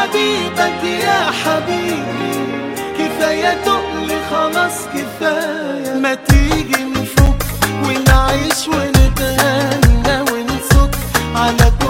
حبيبك يا حبيبي، كفاية تقلي خلاص كفاية. ما تيجي نفك ونعيش ونتهنى ونصك على